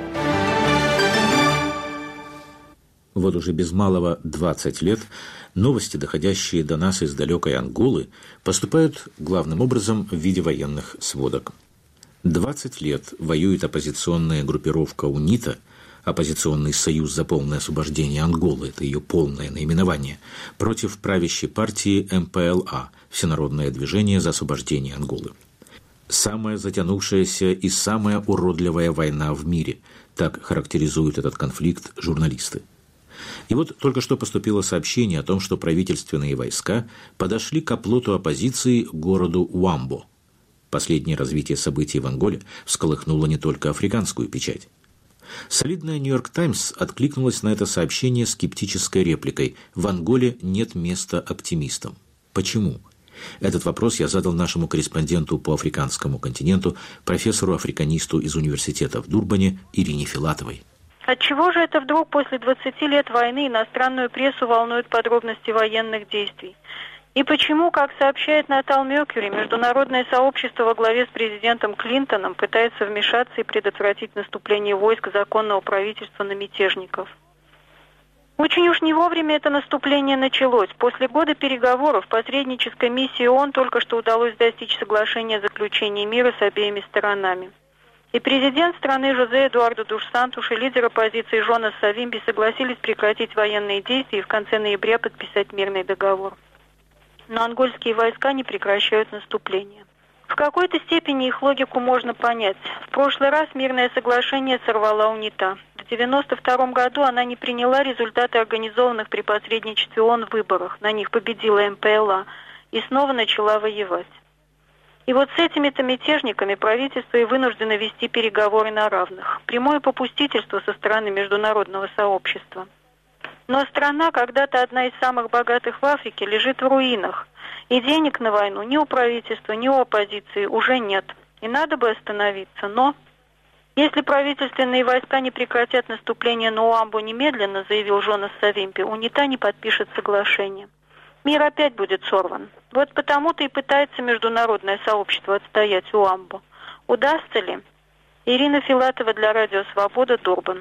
Speaker 15: Вот уже без малого 20 лет новости, доходящие до нас из далекой Анголы, поступают главным образом в виде военных сводок. 20 лет воюет оппозиционная группировка УНИТА, Оппозиционный союз за полное освобождение Анголы, это ее полное наименование, против правящей партии МПЛА, Всенародное движение за освобождение Анголы. Самая затянувшаяся и самая уродливая война в мире, так характеризуют этот конфликт журналисты. И вот только что поступило сообщение о том, что правительственные войска подошли к оплоту оппозиции к городу Уамбо. Последнее развитие событий в Анголе всколыхнуло не только африканскую печать. Солидная «Нью-Йорк Таймс» откликнулась на это сообщение скептической репликой: «В Анголе нет места оптимистам». Почему? Этот вопрос я задал нашему корреспонденту по африканскому континенту, профессору-африканисту из университета в Дурбане Ирине Филатовой.
Speaker 20: Отчего же это вдруг после 20 лет войны иностранную прессу волнуют подробности военных действий? И почему, как сообщает Натал Меркьюри, международное сообщество во главе с президентом Клинтоном пытается вмешаться и предотвратить наступление войск законного правительства на мятежников? Очень уж не вовремя это наступление началось. После года переговоров посреднической миссии ООН только что удалось достичь соглашения о заключении мира с обеими сторонами. И президент страны Жозе Эдуардо Душ Сантуш и лидер оппозиции Жонас Савимби согласились прекратить военные действия и в конце ноября подписать мирный договор. Но ангольские войска не прекращают наступление. В какой-то степени их логику можно понять. В прошлый раз мирное соглашение сорвала УНИТА. В 1992 году она не приняла результаты организованных при посредничестве ООН выборах. На них победила МПЛА и снова начала воевать. И вот с этими-то мятежниками правительство и вынуждено вести переговоры на равных. Прямое попустительство со стороны международного сообщества. Но страна, когда-то одна из самых богатых в Африке, лежит в руинах. И денег на войну ни у правительства, ни у оппозиции уже нет. И надо бы остановиться, но... Если правительственные войска не прекратят наступление на Уамбу немедленно, заявил Жонас Савимби, УНИТА не подпишет соглашение. Мир опять будет сорван. Вот потому-то и пытается международное сообщество отстоять Уамбу. Удастся ли? Ирина Филатова для Радио Свобода, Дурбан.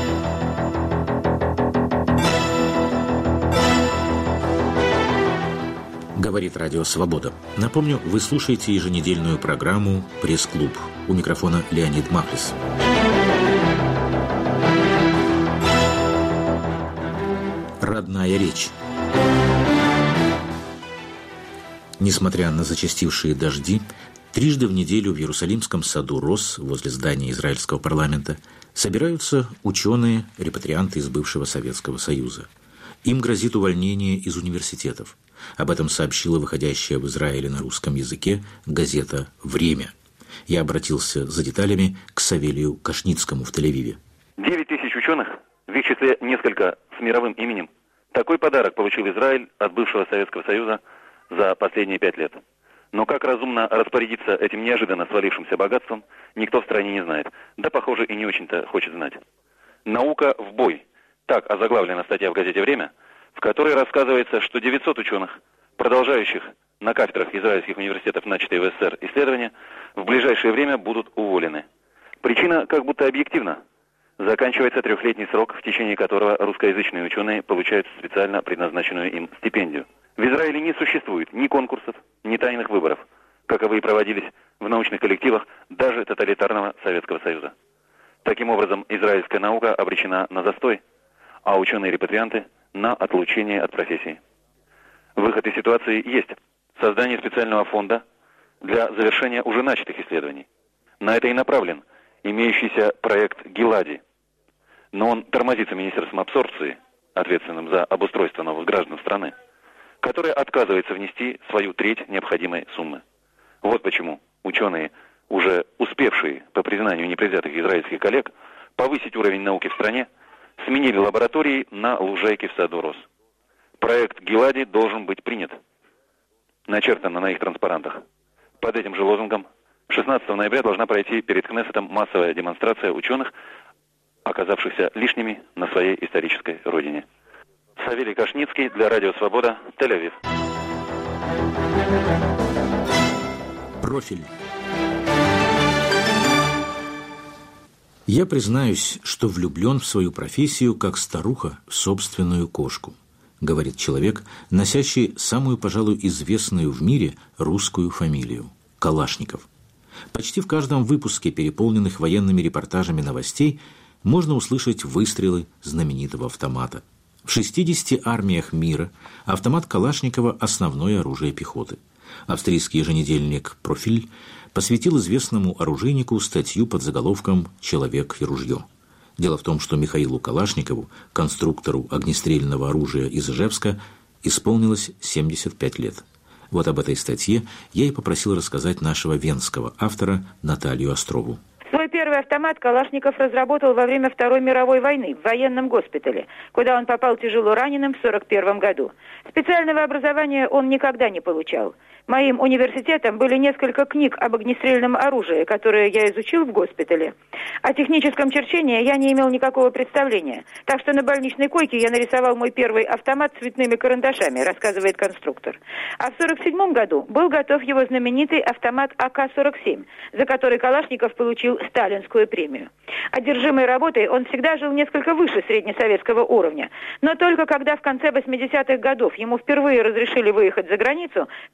Speaker 15: Говорит Радио Свобода. Напомню, вы слушаете еженедельную программу «Пресс-клуб». У микрофона Леонид Махлис. Родная речь. Несмотря на зачастившие дожди, трижды в неделю в Иерусалимском саду Рос, возле здания израильского парламента, собираются ученые, репатрианты из бывшего Советского Союза. Им грозит увольнение из университетов. Об этом сообщила выходящая в Израиле на русском языке газета «Время». Я обратился за деталями к Савелию Кашницкому в Тель-Авиве.
Speaker 21: 9 тысяч ученых, в их числе несколько с мировым именем. Такой подарок получил Израиль от бывшего Советского Союза за последние 5 лет. Но как разумно распорядиться этим неожиданно свалившимся богатством, никто в стране не знает. Да, похоже, и не очень-то хочет знать. «Наука в бой». Так озаглавлена статья в газете «Время», в которой рассказывается, что 900 ученых, продолжающих на кафедрах израильских университетов начатые в СССР исследования, в ближайшее время будут уволены. Причина как будто объективна. Заканчивается 3-летний срок, в течение которого русскоязычные ученые получают специально предназначенную им стипендию. В Израиле не существует ни конкурсов, ни тайных выборов, каковые проводились в научных коллективах даже тоталитарного Советского Союза. Таким образом, израильская наука обречена на застой, а ученые-репатрианты на отлучение от профессии. Выход из ситуации есть. Создание специального фонда для завершения уже начатых исследований. На это и направлен имеющийся проект «Гилади». Но он тормозится Министерством абсорбции, ответственным за обустройство новых граждан страны, которое отказывается внести свою треть необходимой суммы. Вот почему ученые, уже успевшие, по признанию непредвзятых израильских коллег, повысить уровень науки в стране, сменили лаборатории на лужайке в саду Рос. Проект «Гилади» должен быть принят. Начертано на их транспарантах. Под этим же лозунгом 16 ноября должна пройти перед Кнессетом массовая демонстрация ученых, оказавшихся лишними на своей исторической родине. Савелий Кашницкий для Радио Свобода, Тель-Авив.
Speaker 15: Профиль. Я признаюсь, что влюблен в свою профессию, как старуха в собственную кошку, говорит человек, носящий самую, пожалуй, известную в мире русскую фамилию – Калашников. Почти в каждом выпуске, переполненных военными репортажами новостей, можно услышать выстрелы знаменитого автомата. В 60 армиях мира автомат Калашникова – основное оружие пехоты. Австрийский еженедельник «Профиль» посвятил известному оружейнику статью под заголовком «Человек и ружье». Дело в том, что Михаилу Калашникову, конструктору огнестрельного оружия из Ижевска, исполнилось 75 лет. Вот об этой статье я и попросил рассказать нашего венского автора Наталью Острову.
Speaker 22: Свой первый автомат Калашников разработал во время Второй мировой войны в военном госпитале, куда он попал тяжело раненым в 1941 году. Специального образования он никогда не получал. Моим университетом были несколько книг об огнестрельном оружии, которые я изучил в госпитале. О техническом черчении я не имел никакого представления. Так что на больничной койке я нарисовал мой первый автомат цветными карандашами, рассказывает конструктор. А в 1947 году был готов его знаменитый автомат АК-47, за который Калашников получил сталинскую премию. Одержимый работой он всегда жил несколько выше среднесоветского уровня. Но только когда в конце 80-х годов ему впервые разрешили выехать за границу, Калашников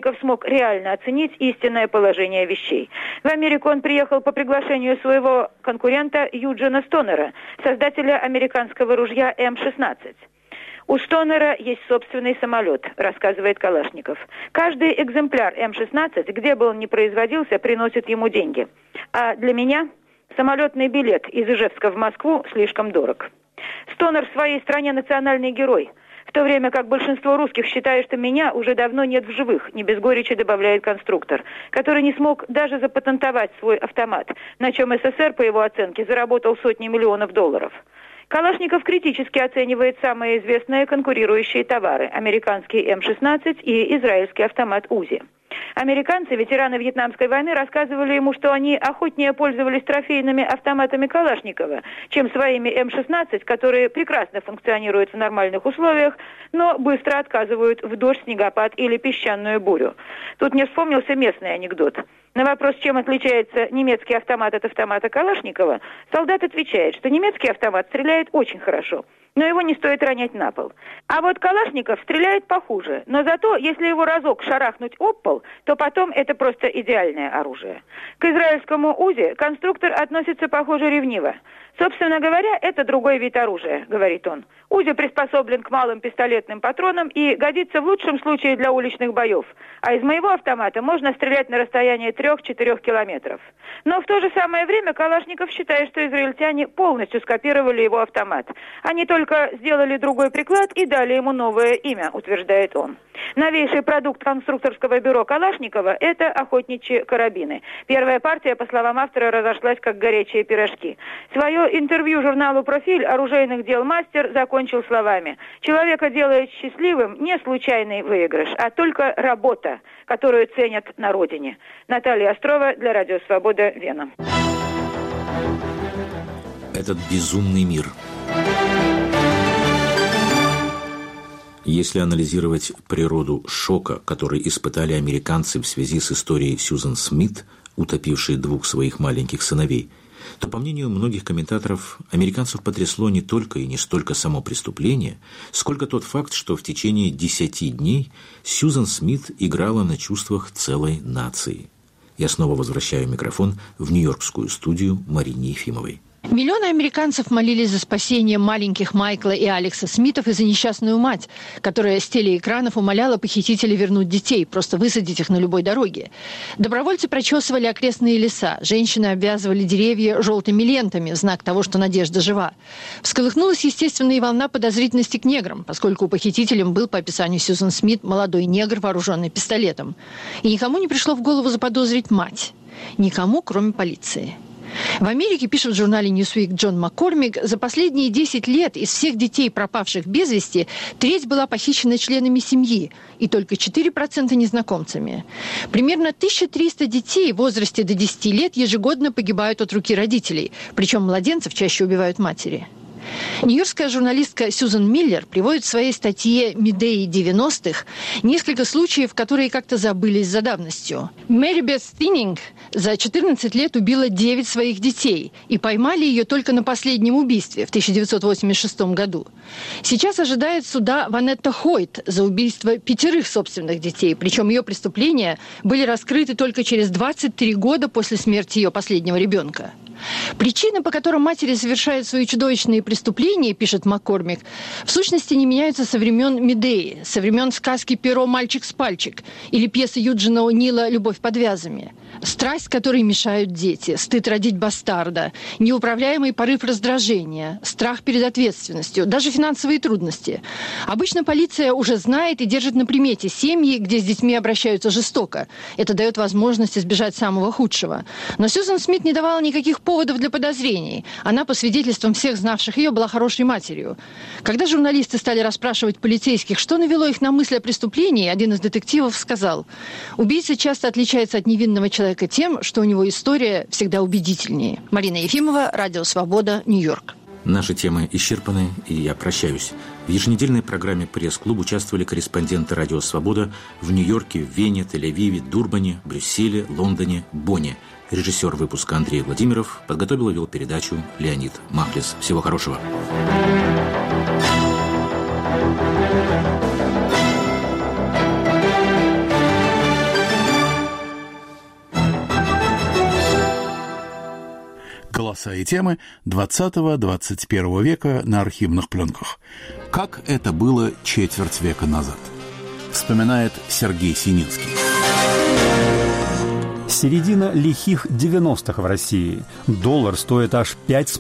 Speaker 22: Калашников смог реально оценить истинное положение вещей. В Америку он приехал по приглашению своего конкурента Юджина Стонера, создателя американского ружья М-16. У Стонера есть собственный самолет, рассказывает Калашников. Каждый экземпляр М-16, где бы он ни производился, приносит ему деньги. А для меня самолетный билет из Ижевска в Москву слишком дорог. Стонер в своей стране национальный герой, в то время как большинство русских считает, что меня уже давно нет в живых, не без горечи добавляет конструктор, который не смог даже запатентовать свой автомат, на чем СССР, по его оценке, заработал сотни миллионов долларов. Калашников критически оценивает самые известные конкурирующие товары – американский М-16 и израильский автомат УЗИ. Американцы, ветераны Вьетнамской войны, рассказывали ему, что они охотнее пользовались трофейными автоматами Калашникова, чем своими М-16, которые прекрасно функционируют в нормальных условиях, но быстро отказывают в дождь, снегопад или песчаную бурю. Тут мне вспомнился местный анекдот. На вопрос, чем отличается немецкий автомат от автомата Калашникова, солдат отвечает, что немецкий автомат стреляет очень хорошо, но его не стоит ронять на пол. А вот Калашников стреляет похуже, но зато, если его разок шарахнуть об пол, то потом это просто идеальное оружие. К израильскому УЗИ конструктор относится, похоже, ревниво. Собственно говоря, это другой вид оружия, говорит он. УЗИ приспособлен к малым пистолетным патронам и годится в лучшем случае для уличных боев. А из моего автомата можно стрелять на расстоянии 3-4 километров. Но в то же самое время Калашников считает, что израильтяне полностью скопировали его автомат. Они только сделали другой приклад и дали ему новое имя, утверждает он. Новейший продукт конструкторского бюро Калашникова – это охотничьи карабины. Первая партия, по словам автора, разошлась как горячие пирожки. Свое интервью журналу «Профиль» оружейных дел мастер закончил словами: «Человека делает счастливым не случайный выигрыш, а только работа, которую ценят на родине». Наталья Острова для Радио Свобода, Вена.
Speaker 15: Этот безумный мир. Если анализировать природу шока, который испытали американцы в связи с историей Сьюзан Смит, утопившей двух своих маленьких сыновей, то, по мнению многих комментаторов, американцев потрясло не только и не столько само преступление, сколько тот факт, что в течение 10 дней Сьюзан Смит играла на чувствах целой нации. Я снова возвращаю микрофон в нью-йоркскую студию Марине Ефимовой.
Speaker 17: Миллионы американцев молились за спасение маленьких Майкла и Алекса Смитов и за несчастную мать, которая с телеэкранов умоляла похитителей вернуть детей, просто высадить их на любой дороге. Добровольцы прочесывали окрестные леса, женщины обвязывали деревья желтыми лентами в знак того, что надежда жива. Всколыхнулась, естественно, и волна подозрительности к неграм, поскольку похитителем был, по описанию Сьюзан Смит, молодой негр, вооруженный пистолетом. И никому не пришло в голову заподозрить мать. Никому, кроме полиции. В Америке, пишет в журнале Newsweek Джон Маккормик, за последние 10 лет из всех детей, пропавших без вести, треть была похищена членами семьи, и только 4% незнакомцами. Примерно 1300 детей в возрасте до 10 лет ежегодно погибают от руки родителей, причем младенцев чаще убивают матери. Нью-йоркская журналистка Сьюзан Миллер приводит в своей статье «Медеи 90-х» несколько случаев, которые как-то забылись за давностью. Мэри Бет Стининг за 14 лет убила 9 своих детей, и поймали ее только на последнем убийстве в 1986 году. Сейчас ожидает суда Ванетта Хойт за убийство 5 собственных детей, причем ее преступления были раскрыты только через 23 года после смерти ее последнего ребенка. Причины, по которым матери совершают свои чудовищные преступления, пишет Маккормик, в сущности не меняются со времен Медеи, со времен сказки «Перо, мальчик с пальчик» или пьесы Юджина О'Нила «Любовь под вязами». Страсть, которой мешают дети, стыд родить бастарда, неуправляемый порыв раздражения, страх перед ответственностью, даже финансовые трудности. Обычно полиция уже знает и держит на примете семьи, где с детьми обращаются жестоко. Это дает возможность избежать самого худшего. Но Сьюзан Смит не давала никаких поводов для подозрений. Она, по свидетельствам всех знавших ее, была хорошей матерью. Когда журналисты стали расспрашивать полицейских, что навело их на мысль о преступлении, один из детективов сказал: «Убийца часто отличается от невинного человека тем, что у него история всегда убедительнее». Марина Ефимова, Радио Свобода, Нью-Йорк.
Speaker 15: Наши темы исчерпаны, и я прощаюсь. В еженедельной программе «Пресс-клуб» участвовали корреспонденты «Радио Свобода» в Нью-Йорке, Вене, Тель-Авиве, Дурбане, Брюсселе, Лондоне, Бонне. Режиссер выпуска Андрей Владимиров, подготовил и вел передачу Леонид Махлис. Всего хорошего.
Speaker 1: Голоса и темы 20-21 века на архивных пленках. Как это было четверть века назад? Вспоминает Сергей Сининский.
Speaker 3: Середина лихих 90-х в России. Доллар стоит аж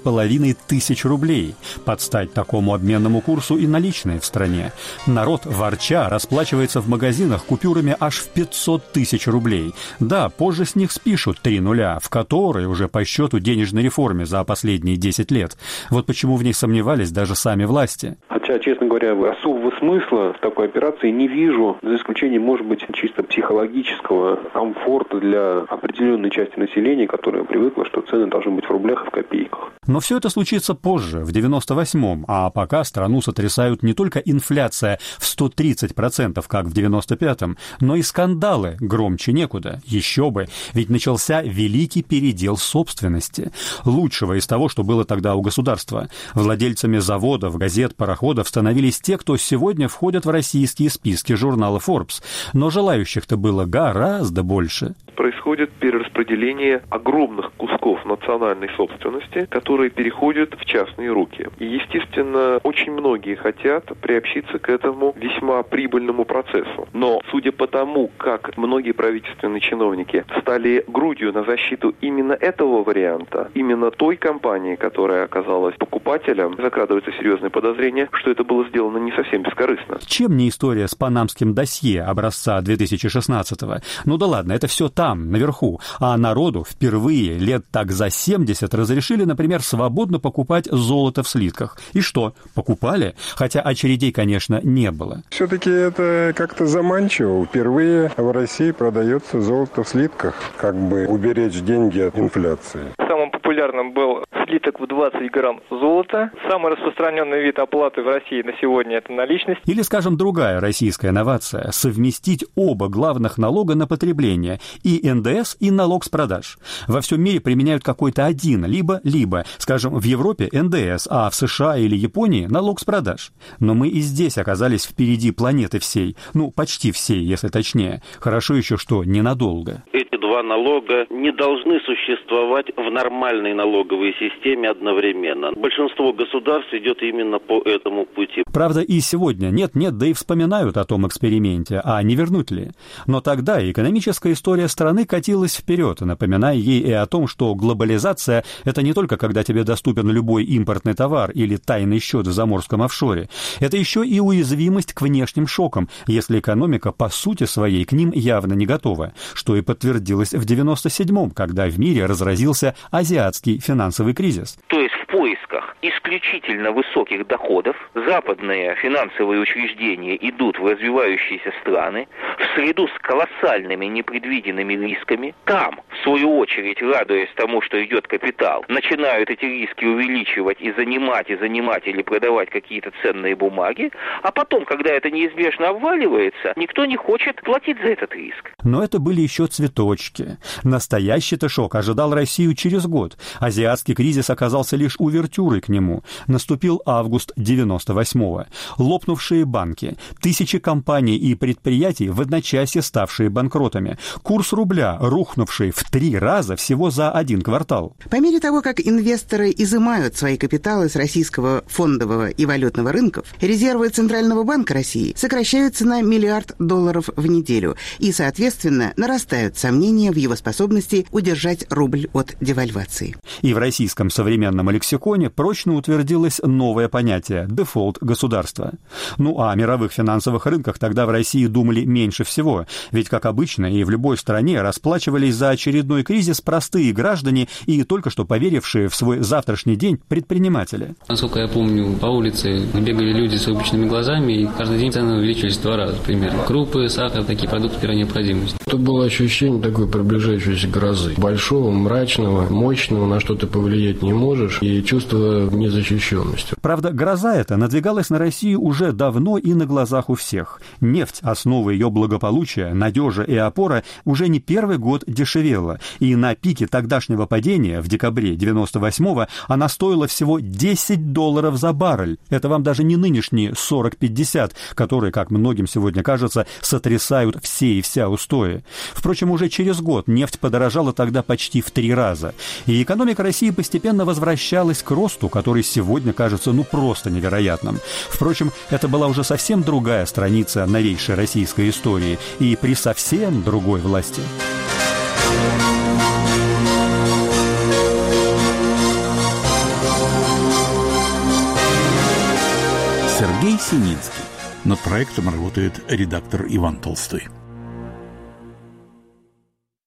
Speaker 3: 5500 рублей. Под стать такому обменному курсу и наличные в стране. Народ, ворча, расплачивается в магазинах купюрами аж в 500 тысяч рублей. Да, позже с них спишут 3 нуля, в которые уже по счету денежной реформе за последние 10 лет. Вот почему в них сомневались даже сами власти.
Speaker 5: Хотя, честно говоря, особого смысла в такой операции не вижу, за исключением, может быть, чисто психологического комфорта для определенной части населения, которая привыкла, что цены должны быть в рублях и в копейках.
Speaker 3: Но все это случится позже, в 98-м, а пока страну сотрясают не только инфляция в 130%, как в 95-м, но и скандалы громче некуда. Еще бы, ведь начался великий передел собственности. Лучшего из того, что было тогда у государства. Владельцами заводов, газет, пароходов становились те, кто сегодня входят в российские списки журнала Forbes. Но желающих-то было гораздо больше.
Speaker 23: Происходит перераспределение огромных кусков национальной собственности, которые переходят в частные руки. И, естественно, очень многие хотят приобщиться к этому весьма прибыльному процессу. Но, судя по тому, как многие правительственные чиновники стали грудью на защиту именно этого варианта, именно той компании, которая оказалась покупателем, закрадывается серьезное подозрение, что это было сделано не совсем бескорыстно.
Speaker 3: Чем не история с панамским досье образца 2016-го? Ну да ладно, это все там, наверху. А народу впервые лет так за 70 разрешили, например, свободно покупать золото в слитках. И что? Покупали? Хотя очередей, конечно, не было.
Speaker 24: Все-таки это как-то заманчиво. Впервые в России продается золото в слитках, как бы уберечь деньги от инфляции.
Speaker 25: Самым популярным был слиток в 20 грамм золота. Самый распространенный вид оплаты в России на сегодня – это наличность.
Speaker 3: Или, скажем, другая российская новация – совместить оба главных налога на потребление – и НДС, и налог с продаж. Во всем мире применяют какой-то один, либо, скажем, в Европе НДС, а в США или Японии налог с продаж. Но мы и здесь оказались впереди планеты всей, ну, почти всей, если точнее. Хорошо еще, что ненадолго.
Speaker 26: Эти два налога не должны существовать в нормальной налоговой системе одновременно. Большинство государств идет именно по этому пути.
Speaker 3: Правда, и сегодня нет-нет, да и вспоминают о том эксперименте, а не вернуть ли? Но тогда экономическая история страны катилась вперед, напоминая ей и о том, что глобализация – это не только когда тебе доступен любой импортный товар или тайный счет в заморском офшоре. Это еще и уязвимость к внешним шокам, если экономика по сути своей к ним явно не готова, что и подтвердилось в 97-м, когда в мире разразился азиатский финансовый кризис.
Speaker 26: То есть в поисках исключительно высоких доходов западные финансовые учреждения идут в развивающиеся страны в среду с колоссальными непредвиденными рисками. Там, в свою очередь, радуясь тому, что идет капитал, начинают эти риски увеличивать и занимать или продавать какие-то ценные бумаги, а потом, когда это неизбежно обваливается, никто не хочет платить за этот риск.
Speaker 3: Но это были еще цветочки. Настоящий-то шок ожидал Россию через год. Азиатский кризис оказался лишь увертюрой к нему. Наступил август 98-го. Лопнувшие банки, тысячи компаний и предприятий, в одночасье ставшие банкротами. Курс рубля, рухнувший в 3 раза всего за 1 квартал.
Speaker 27: По мере того, как инвесторы изымают свои капиталы с российского фондового и валютного рынков, резервы Центрального банка России сокращаются на $1 миллиард в неделю и, соответственно, нарастают сомнения в его способности удержать рубль от девальвации.
Speaker 3: И в российском современном лексиконе прочно утвердилось новое понятие – дефолт государства. Ну а о мировых финансовых рынках тогда в России думали меньше всего, ведь, как обычно, и в любой стране расплачивались за очередной кризис простые граждане и только что поверившие в свой завтрашний день предприниматели.
Speaker 28: Насколько я помню, по улице бегали люди с выпученными глазами, и каждый день цены увеличивались в 2 раза примерно. Крупы, сахар, такие продукты первой необходимости.
Speaker 24: Это было ощущение такой приближающейся грозы. Большого, мрачного, мощного, на что ты повлиять не можешь, и чувство незащищенности.
Speaker 2: защищенностью.
Speaker 3: Правда, гроза эта надвигалась на Россию уже давно и на глазах у всех. Нефть, основа ее благополучия, надежа и опора, уже не первый год дешевела. И на пике тогдашнего падения в декабре 98-го она стоила всего $10 за баррель. Это вам даже не нынешние 40-50, которые, как многим сегодня кажется, сотрясают все и вся устои. Впрочем, уже через год нефть подорожала тогда почти в 3 раза. И экономика России постепенно возвращалась к росту, который сегодня кажется просто невероятным. Впрочем, это была уже совсем другая страница новейшей российской истории и при совсем другой власти.
Speaker 1: Сергей Сининский. Над проектом работает редактор Иван Толстой.